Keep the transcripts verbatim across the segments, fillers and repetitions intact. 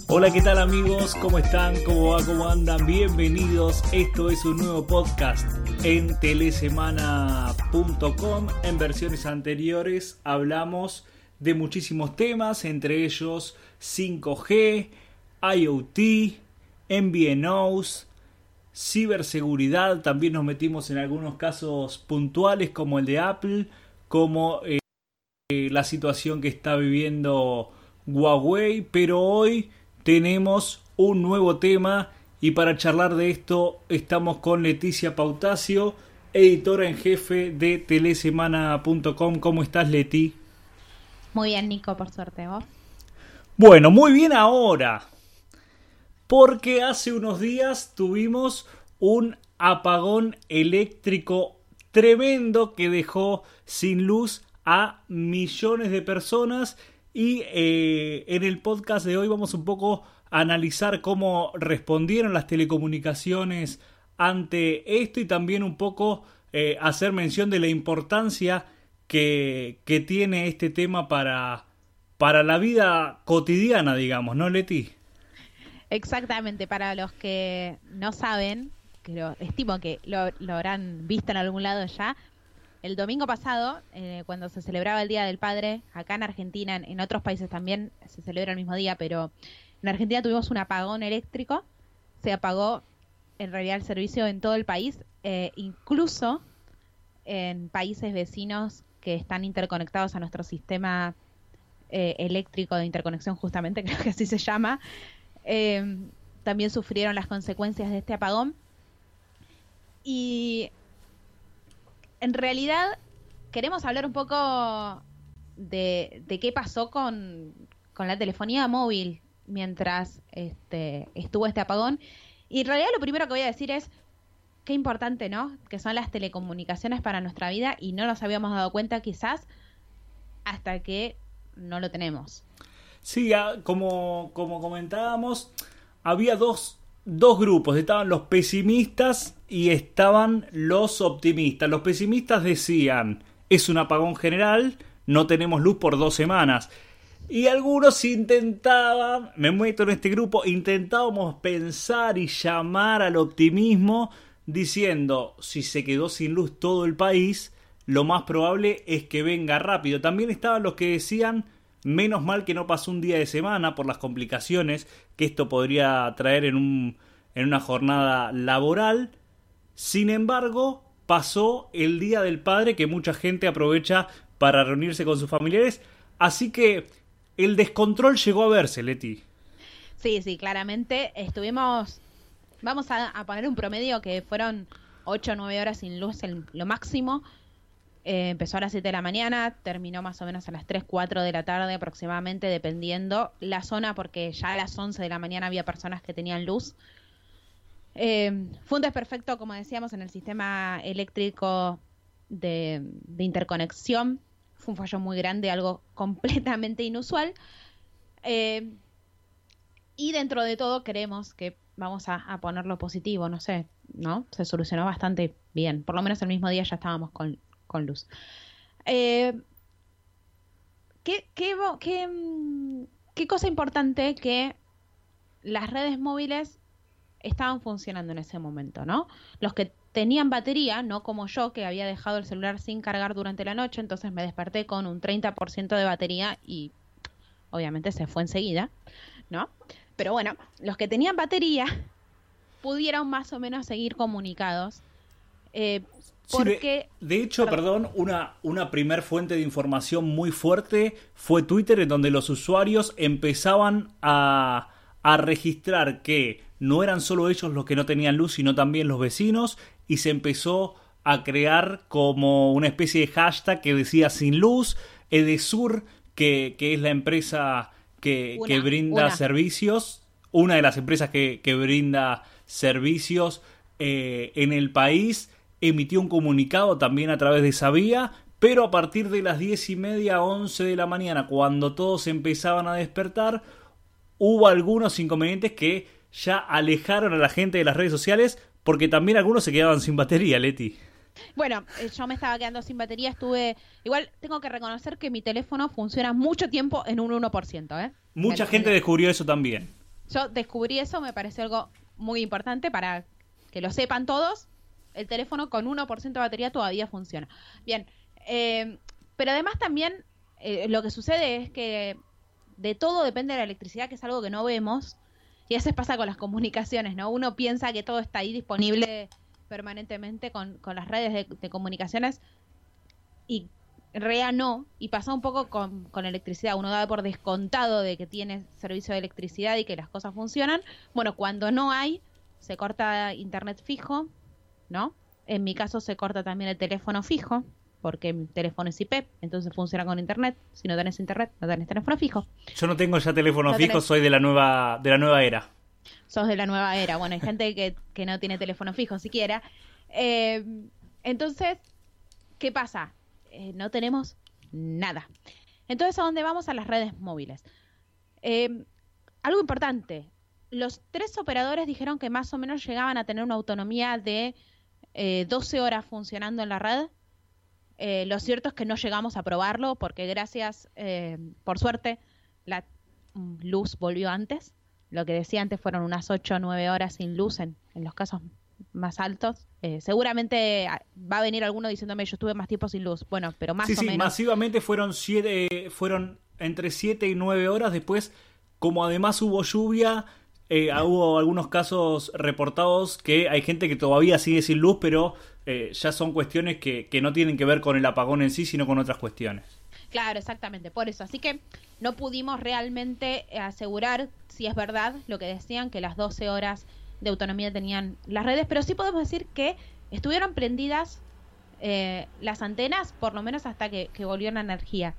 Hola, ¿qué tal amigos? ¿Cómo están? ¿Cómo va? ¿Cómo andan? Bienvenidos. Esto es un nuevo podcast en telesemana punto com. En versiones anteriores hablamos de muchísimos temas, entre ellos cinco G, IoT, M V N Os, ciberseguridad. También nos metimos en algunos casos puntuales como el de Apple, como eh, la situación que está viviendo Huawei, pero hoy tenemos un nuevo tema y para charlar de esto estamos con Leticia Pautacio, editora en jefe de telesemana punto com. ¿Cómo estás, Leti? Muy bien, Nico, por suerte. ¿Vos? Bueno, muy bien ahora, porque hace unos días tuvimos un apagón eléctrico tremendo que dejó sin luz a millones de personas. Y eh, en el podcast de hoy vamos un poco a analizar cómo respondieron las telecomunicaciones ante esto y también un poco eh, hacer mención de la importancia que, que tiene este tema para, para la vida cotidiana, digamos, ¿no, Leti? Exactamente, para los que no saben, que lo, estimo que lo, lo habrán visto en algún lado ya. El domingo pasado, eh, cuando se celebraba el Día del Padre, acá en Argentina, en, en otros países también se celebra el mismo día, pero en Argentina tuvimos un apagón eléctrico. Se apagó en realidad el servicio en todo el país, eh, incluso en países vecinos que están interconectados a nuestro sistema eh, eléctrico de interconexión, justamente, creo que así se llama. Eh, también sufrieron las consecuencias de este apagón. Y en realidad queremos hablar un poco de, de qué pasó con, con la telefonía móvil mientras este, estuvo este apagón. Y en realidad lo primero que voy a decir es qué importante, ¿no?, que son las telecomunicaciones para nuestra vida y no nos habíamos dado cuenta quizás hasta que no lo tenemos. Sí, como, como comentábamos, había dos, dos grupos. Estaban los pesimistas y estaban los optimistas. Los pesimistas decían, es un apagón general, no tenemos luz por dos semanas. Y algunos intentaban, me meto en este grupo, intentábamos pensar y llamar al optimismo diciendo, si se quedó sin luz todo el país, lo más probable es que venga rápido. También estaban los que decían, menos mal que no pasó un día de semana por las complicaciones que esto podría traer en, un, en una jornada laboral. Sin embargo, pasó el Día del Padre, que mucha gente aprovecha para reunirse con sus familiares. Así que el descontrol llegó a verse, Leti. Sí, sí, claramente. Estuvimos, vamos a, a poner un promedio que fueron ocho o nueve horas sin luz, el, lo máximo. Eh, empezó a las siete de la mañana, terminó más o menos a las tres, cuatro de la tarde aproximadamente, dependiendo la zona, porque ya a las once de la mañana había personas que tenían luz. Eh, fue un desperfecto, como decíamos, en el sistema eléctrico de, de interconexión. Fue un fallo muy grande, algo completamente inusual. Eh, y dentro de todo creemos que vamos a, a ponerlo positivo, no sé, ¿no? Se solucionó bastante bien. Por lo menos el mismo día ya estábamos con, con luz. Eh, ¿qué, qué, qué, qué cosa importante que las redes móviles estaban funcionando en ese momento, ¿no? Los que tenían batería, no como yo, que había dejado el celular sin cargar durante la noche, entonces me desperté con un treinta por ciento de batería y obviamente se fue enseguida, ¿no? Pero bueno, los que tenían batería pudieron más o menos seguir comunicados. Eh, porque, sí, de, de hecho, perdón, perdón una, una primer fuente de información muy fuerte fue Twitter, en donde los usuarios empezaban a, a registrar que no eran solo ellos los que no tenían luz, sino también los vecinos, y se empezó a crear como una especie de hashtag que decía sin luz. Edesur, que, que es la empresa que, una, que brinda una. servicios, una de las empresas que, que brinda servicios eh, en el país, emitió un comunicado también a través de esa vía, pero a partir de las diez y media, once de la mañana, cuando todos empezaban a despertar, hubo algunos inconvenientes que ya alejaron a la gente de las redes sociales, porque también algunos se quedaban sin batería, Leti. Bueno, eh, yo me estaba quedando sin batería, estuve... Igual tengo que reconocer que mi teléfono funciona mucho tiempo en un uno por ciento, ¿eh? Mucha me, gente me... descubrió eso también. yo descubrí eso, me pareció algo muy importante para que lo sepan todos. El teléfono con uno por ciento de batería todavía funciona. Bien, eh, pero además también eh, lo que sucede es que de todo depende de la electricidad, que es algo que no vemos, y a veces pasa con las comunicaciones, ¿no? Uno piensa que todo está ahí disponible permanentemente con, con las redes de, de comunicaciones, y en realidad no, y pasa un poco con, con la electricidad. Uno da por descontado de que tiene servicio de electricidad y que las cosas funcionan. Bueno, cuando no hay, se corta internet fijo, ¿no? En mi caso se corta también el teléfono fijo, porque mi teléfono es I P, entonces funciona con internet. Si no tenés internet, no tenés teléfono fijo. Yo no tengo ya teléfono No fijo, tenés. soy de la nueva de la nueva era. Sos de la nueva era. Bueno, hay gente que, que no tiene teléfono fijo siquiera. Eh, entonces, ¿qué pasa? Eh, no tenemos nada. Entonces, ¿a dónde vamos? A las redes móviles. Eh, algo importante. Los tres operadores dijeron que más o menos llegaban a tener una autonomía de eh, doce horas funcionando en la red. Eh, lo cierto es que no llegamos a probarlo porque gracias, eh, por suerte, la mm, luz volvió antes. Lo que decía antes fueron unas ocho o nueve horas sin luz en, en los casos más altos. Eh, seguramente va a venir alguno diciéndome yo estuve más tiempo sin luz. Bueno, pero más sí, o sí, menos. masivamente fueron siete, fueron entre siete y nueve horas. Después, como además hubo lluvia, eh, hubo algunos casos reportados que hay gente que todavía sigue sin luz, pero eh, ya son cuestiones que, que no tienen que ver con el apagón en sí, sino con otras cuestiones. Claro, exactamente, por eso. Así que no pudimos realmente asegurar si es verdad lo que decían, que las doce horas de autonomía tenían las redes, pero sí podemos decir que estuvieron prendidas eh, las antenas, por lo menos hasta que, que volvió la energía.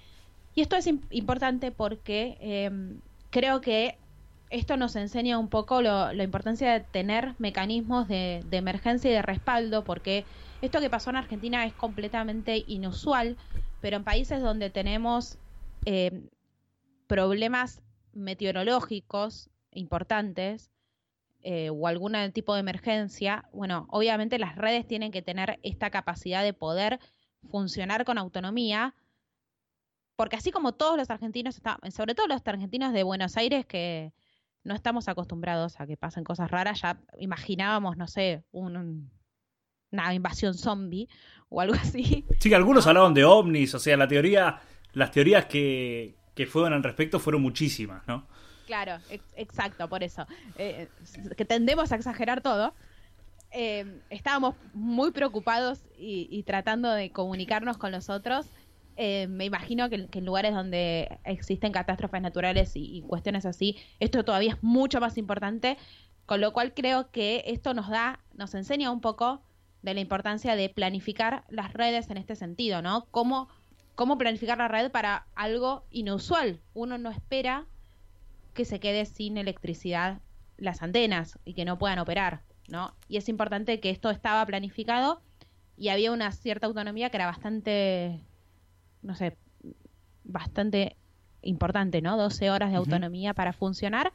Y esto es imp- importante porque eh, creo que esto nos enseña un poco lo, la importancia de tener mecanismos de, de emergencia y de respaldo, porque esto que pasó en Argentina es completamente inusual, pero en países donde tenemos eh, problemas meteorológicos importantes eh, o algún tipo de emergencia, bueno, obviamente las redes tienen que tener esta capacidad de poder funcionar con autonomía, porque así como todos los argentinos, está, sobre todo los argentinos de Buenos Aires, que no estamos acostumbrados a que pasen cosas raras, ya imaginábamos, no sé, un, un, una invasión zombie o algo así. Sí, algunos ¿no? hablaban de ovnis, o sea, la teoría, las teorías que, que fueron al respecto fueron muchísimas, ¿no? Claro, ex- exacto, por eso. Eh, que tendemos a exagerar todo. Eh, estábamos muy preocupados y, y tratando de comunicarnos con los otros. Eh, me imagino que, que en lugares donde existen catástrofes naturales y, y cuestiones así, esto todavía es mucho más importante, con lo cual creo que esto nos da, nos enseña un poco de la importancia de planificar las redes en este sentido, ¿no? Cómo, cómo planificar la red para algo inusual. Uno no espera que se quede sin electricidad las antenas y que no puedan operar, ¿no? Y es importante que esto estaba planificado y había una cierta autonomía que era bastante, no sé, bastante importante, ¿no? doce horas de Uh-huh. autonomía para funcionar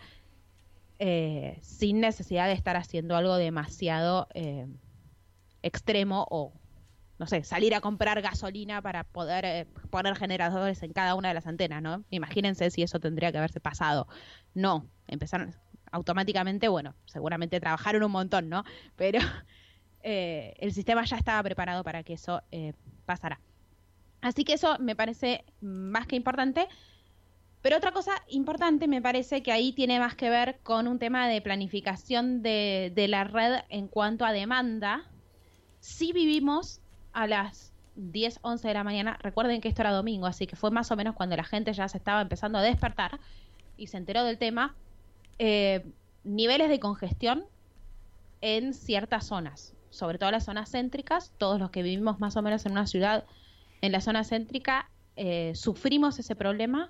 eh, sin necesidad de estar haciendo algo demasiado eh, extremo o, no sé, salir a comprar gasolina para poder eh, poner generadores en cada una de las antenas, ¿no? Imagínense si eso tendría que haberse pasado. No, empezaron automáticamente, bueno, seguramente trabajaron un montón, ¿no? Pero eh, el sistema ya estaba preparado para que eso eh, pasara. Así que eso me parece más que importante. Pero otra cosa importante me parece que ahí tiene más que ver con un tema de planificación de, de la red en cuanto a demanda. Si vivimos a las diez, once de la mañana, recuerden que esto era domingo, así que fue más o menos cuando la gente ya se estaba empezando a despertar y se enteró del tema, eh, niveles de congestión en ciertas zonas, sobre todo las zonas céntricas. Todos los que vivimos más o menos en una ciudad en la zona céntrica eh, sufrimos ese problema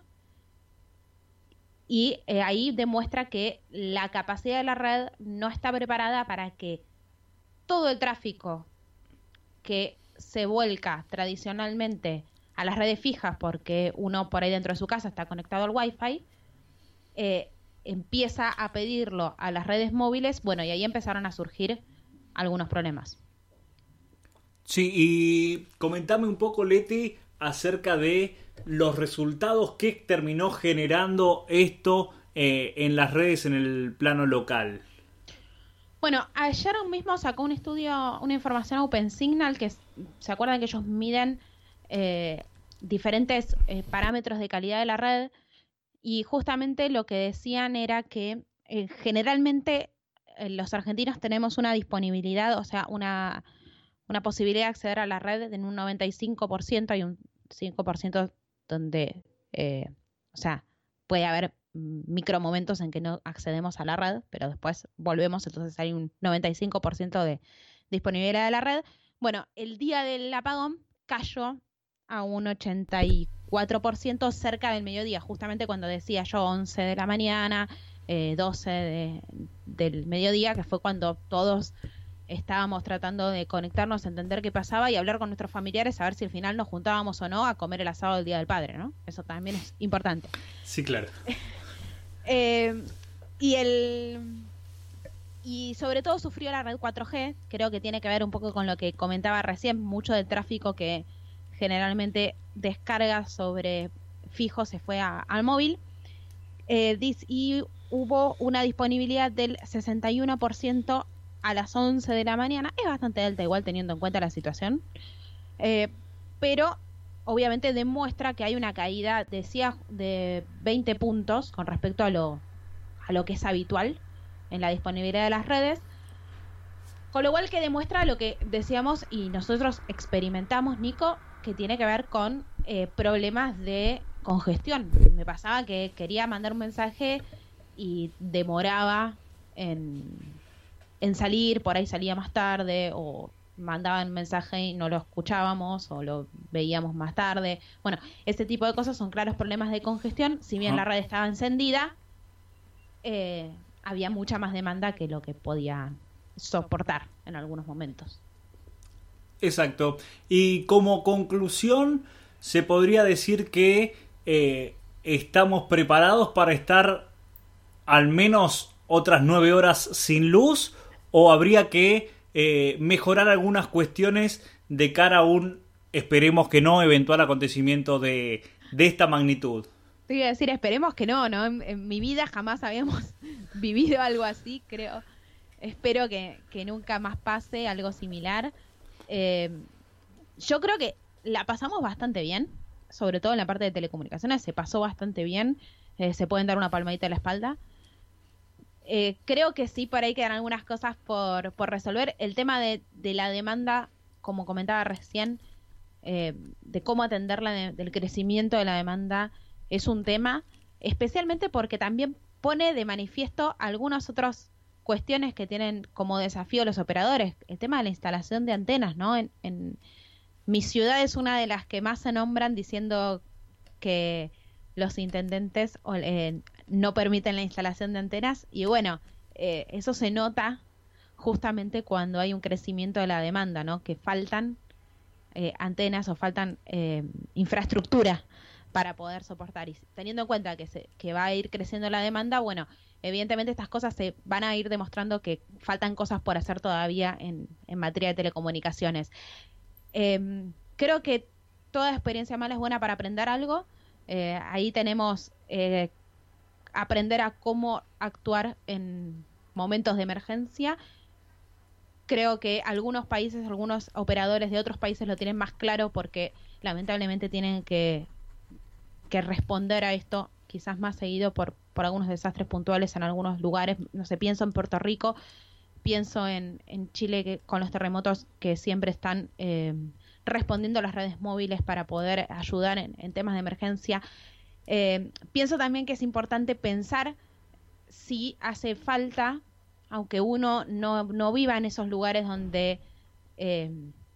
y eh, ahí demuestra que la capacidad de la red no está preparada para que todo el tráfico que se vuelca tradicionalmente a las redes fijas, porque uno por ahí dentro de su casa está conectado al Wi-Fi, eh, empieza a pedirlo a las redes móviles. Bueno, y ahí empezaron a surgir algunos problemas. Sí, y comentame un poco, Leti, acerca de los resultados que terminó generando esto eh, en las redes en el plano local? Bueno, ayer mismo sacó un estudio, una información OpenSignal, que se acuerdan que ellos miden eh, diferentes eh, parámetros de calidad de la red, y justamente lo que decían era que eh, generalmente eh, los argentinos tenemos una disponibilidad, o sea, una, una posibilidad de acceder a la red en un noventa y cinco por ciento, hay un cinco por ciento donde, eh, o sea, puede haber micromomentos en que no accedemos a la red, pero después volvemos, entonces hay un noventa y cinco por ciento de disponibilidad de la red. Bueno, el día del apagón cayó a un ochenta y cuatro por ciento cerca del mediodía, justamente cuando decía yo once de la mañana, eh, doce de, del mediodía, que fue cuando todos estábamos tratando de conectarnos, entender qué pasaba y hablar con nuestros familiares, a ver si al final nos juntábamos o no a comer el asado del Día del Padre, ¿no? Eso también es importante. Sí, claro. Eh, y el y sobre todo sufrió la red cuatro G, creo que tiene que ver un poco con lo que comentaba recién, mucho del tráfico que generalmente descarga sobre fijo se fue a, al móvil, eh, y hubo una disponibilidad del sesenta y uno por ciento a las once de la mañana, es bastante alta igual teniendo en cuenta la situación, eh, pero obviamente demuestra que hay una caída, decía, de veinte puntos con respecto a lo, a lo que es habitual en la disponibilidad de las redes, con lo cual que demuestra lo que decíamos y nosotros experimentamos, Nico, que tiene que ver con eh, problemas de congestión. Me pasaba que quería mandar un mensaje y demoraba en, en salir, por ahí salía más tarde, o mandaban mensaje y no lo escuchábamos o lo veíamos más tarde. Bueno, ese tipo de cosas son claros problemas de congestión. Si bien uh-huh. la red estaba encendida, eh, había mucha más demanda que lo que podía soportar en algunos momentos. Exacto. Y como conclusión, se podría decir que eh, estamos preparados para estar al menos otras nueve horas sin luz, o habría que Eh, mejorar algunas cuestiones de cara a un, esperemos que no, eventual acontecimiento de, de esta magnitud. Te iba a decir, esperemos que no, ¿no? En, en mi vida jamás habíamos vivido algo así, creo. Espero que, que nunca más pase algo similar. Eh, yo creo que la pasamos bastante bien, sobre todo en la parte de telecomunicaciones, se pasó bastante bien. Eh, se pueden dar una palmadita en la espalda. Eh, creo que sí, por ahí quedan algunas cosas por, por resolver. El tema de, de la demanda, como comentaba recién, eh, de cómo atenderla, de, del crecimiento de la demanda, es un tema, especialmente porque también pone de manifiesto algunas otras cuestiones que tienen como desafío los operadores. El tema de la instalación de antenas, ¿no? En, en mi ciudad es una de las que más se nombran diciendo que los intendentes eh, no permiten la instalación de antenas, y bueno, eh, eso se nota justamente cuando hay un crecimiento de la demanda, ¿no? Que faltan eh, antenas o faltan eh, infraestructura para poder soportar, y teniendo en cuenta que, se, que va a ir creciendo la demanda, bueno, evidentemente estas cosas se van a ir demostrando que faltan cosas por hacer todavía en, en materia de telecomunicaciones. Eh, creo que toda experiencia mala es buena para aprender algo. Eh, ahí tenemos eh, aprender a cómo actuar en momentos de emergencia. Creo que algunos países, algunos operadores de otros países lo tienen más claro porque lamentablemente tienen que, que responder a esto quizás más seguido por, por algunos desastres puntuales en algunos lugares. No sé, pienso en Puerto Rico, pienso en, en Chile que, con los terremotos que siempre están eh, respondiendo a las redes móviles para poder ayudar en, en temas de emergencia. Eh, pienso también que es importante pensar si hace falta, aunque uno no, no viva en esos lugares donde eh,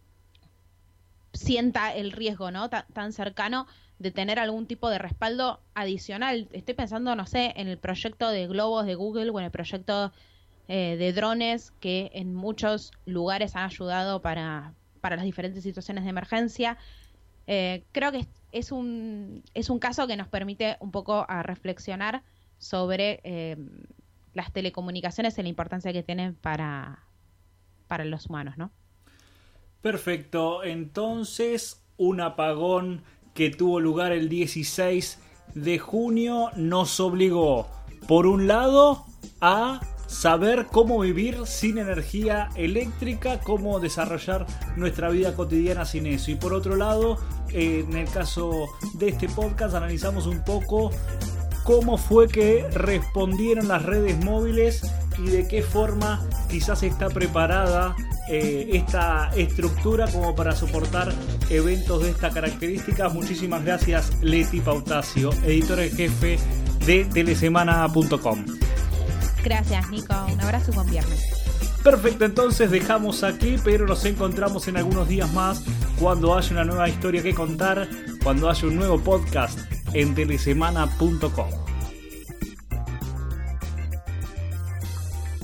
sienta el riesgo, ¿no? Tan, tan cercano, de tener algún tipo de respaldo adicional. Estoy pensando, no sé, en el proyecto de globos de Google o en el proyecto eh, de drones que en muchos lugares han ayudado para, para las diferentes situaciones de emergencia. Eh, creo que es un, es un caso que nos permite un poco a reflexionar sobre eh, las telecomunicaciones y la importancia que tienen para, para los humanos, ¿no? Perfecto. Entonces, un apagón que tuvo lugar el dieciséis de junio nos obligó por un lado, a saber cómo vivir sin energía eléctrica, cómo desarrollar nuestra vida cotidiana sin eso. Y por otro lado, eh, en el caso de este podcast, analizamos un poco cómo fue que respondieron las redes móviles y de qué forma quizás está preparada eh, esta estructura como para soportar eventos de estas características. Muchísimas gracias, Leti Pautacio, editora en jefe de telesemana punto com. Gracias, Nico. Un abrazo y buen viernes. Perfecto, entonces dejamos aquí, pero nos encontramos en algunos días más cuando haya una nueva historia que contar, cuando haya un nuevo podcast en telesemana punto com.